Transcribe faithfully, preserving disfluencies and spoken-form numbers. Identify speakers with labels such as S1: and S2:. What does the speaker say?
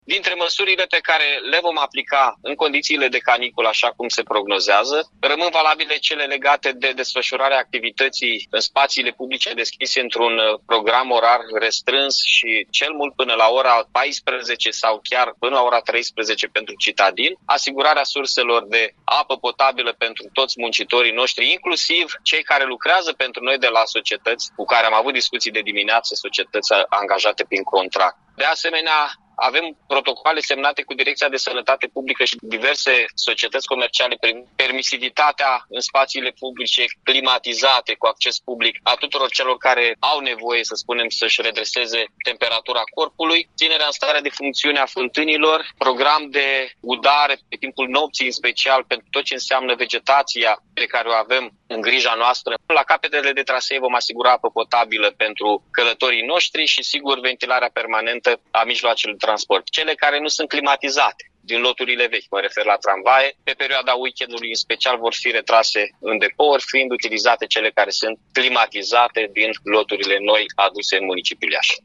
S1: Dintre măsurile pe care le vom aplica în condițiile de caniculă, așa cum se prognozează, rămân valabile cele legate de desfășurarea activității în spațiile publice deschise într-un program orar restrâns și cel mult până la ora paisprezece sau chiar până la ora treisprezece pentru citadini, asigurarea surselor de apă potabilă pentru toți muncitorii noștri, inclusiv cei care lucrează pentru noi de la societăți cu care am avut discuții de dimineață, societăți angajate prin contract. De asemenea, avem protocoale semnate cu Direcția de Sănătate Publică și diverse societăți comerciale prin permisivitatea în spațiile publice climatizate cu acces public a tuturor celor care au nevoie, să spunem, să-și redreseze temperatura corpului, ținerea în stare de funcțiune a fântânilor, program de udare pe timpul nopții, în special pentru tot ce înseamnă vegetația pe care o avem în grija noastră. La capetele de trasee vom asigura apă potabilă pentru călătorii noștri și, sigur, ventilarea permanentă a mijloacelor de transport. Cele care nu sunt climatizate din loturile vechi, mă refer la tramvaie, pe perioada weekendului în special vor fi retrase în depouri, fiind utilizate cele care sunt climatizate din loturile noi aduse în municipiul Iași.